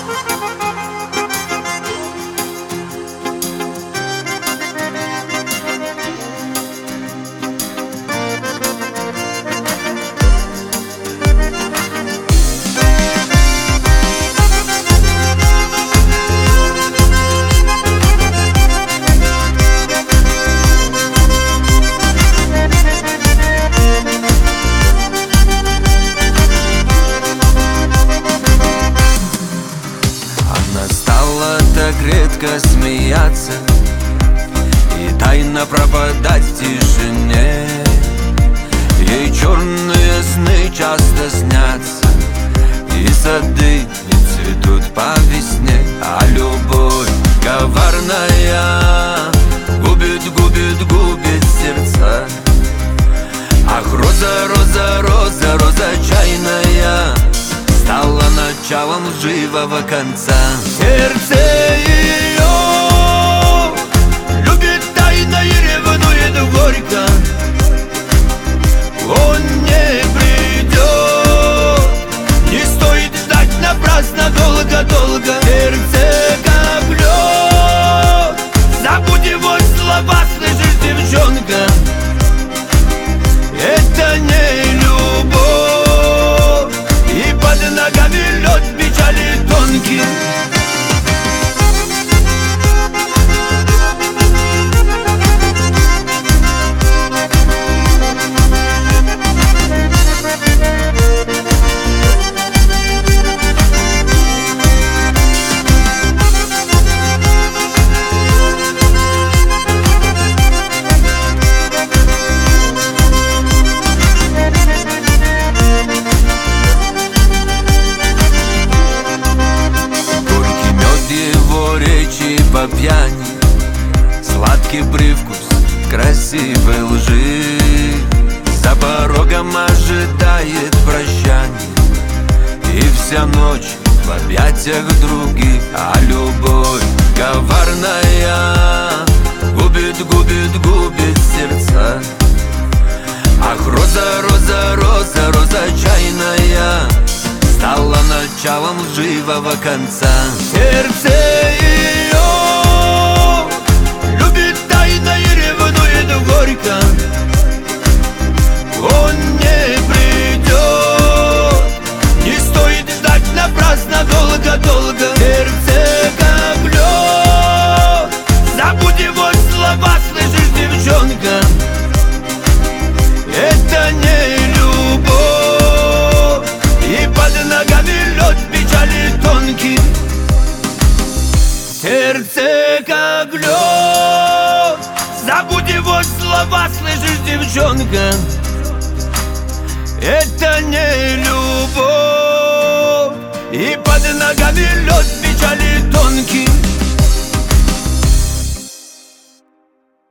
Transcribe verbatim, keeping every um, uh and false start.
Редко смеяться и тайно пропадать в тишине. Ей черные сны часто снятся, и сады не цветут по весне. А любовь коварная губит, губит, губит сердца. Ах, роза, роза, роза, роза чайная стала началом лживого конца. Сердце ее любит тайно и ревнует горько. Он не придет, не стоит ждать напрасно долго-долго. Сердце как лед, забудь его слова, слышишь, девчонка? Это не любовь, и под ногами лед печали тонкий. По пьяни сладкий привкус красивой лжи. За порогом ожидает прощание, и вся ночь в объятиях других. А любовь коварная губит, губит, губит сердца. Ах, роза, роза, роза, роза чайная стала началом лживого конца. Сердце ее любит тайно и ревнует горько. Он не придет, не стоит ждать напрасно долго-долго. Сердце как лед, забудь его слова, слышишь, девчонка? Это не любовь, и под ногами лед печали тонкий. Сердце как лед, забудь его слова, слышишь, девчонка? Это не любовь, и под ногами лед печали тонкий.